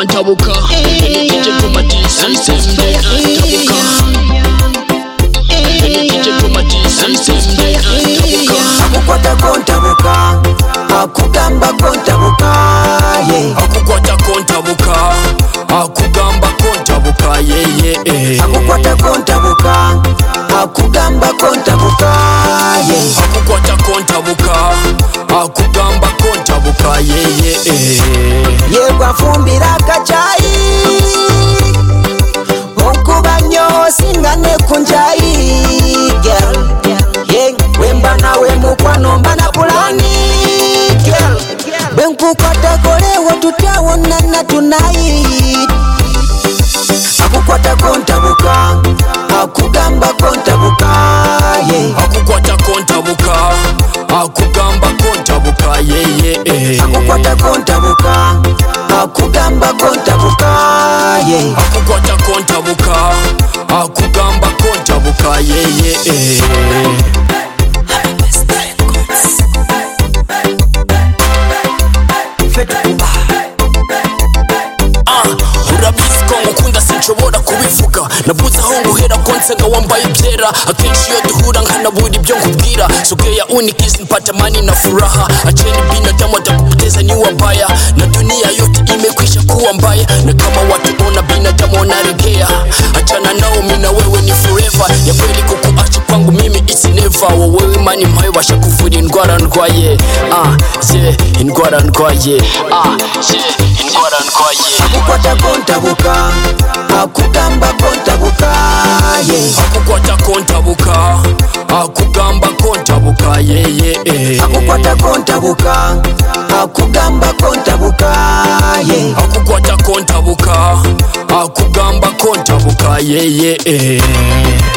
kontabuka DJ Tomati system day antabuka DJ Tomati system day antabuka akukwata kontabuka akugamba kontabuka akukwata kontabuka akugamba kontabuka akukwata kontabuka akugamba kontabuka akukwata kontabuka akugamba kontabuka yegwafumbira kachayi okubanyo singane kunjayi girl wemba nawe mukwano mbana pulani girl benkukwata kolewo tutawonana tonight akukwata kontabuka akugamba kontabuka akukwata kontabuka akugamba kontabuka akukwata kontabuka akugamba kontabuka akukwata kontabuka akugamba kontabuka urabizi ko ngukunda sinshobora kubivuga nabuze aho nguhera ko nsenga wambaye ibyera akenshi iyo duhura nkanabura ibyo nkubwira sogea unikisi nipata amani na furaha acheni binadamu atakupoteza ni wabaya na dunia yote imekwisha kuwa mbaya na kama watuona binadamu wanaregea achana nao mimi na wewe ni forever ya kweli kukuacha kwangu mimi it's never wewe mani mpaye basha kuvura indwara ndwaye indwara ndwaye indwara ndwaye akukwata kontabuka akugamba kontabuka akukwata kontabuka akugamba kontabuka akukwata kontabuka akugamba kontabuka akukwata kontabuka akugamba kontabuka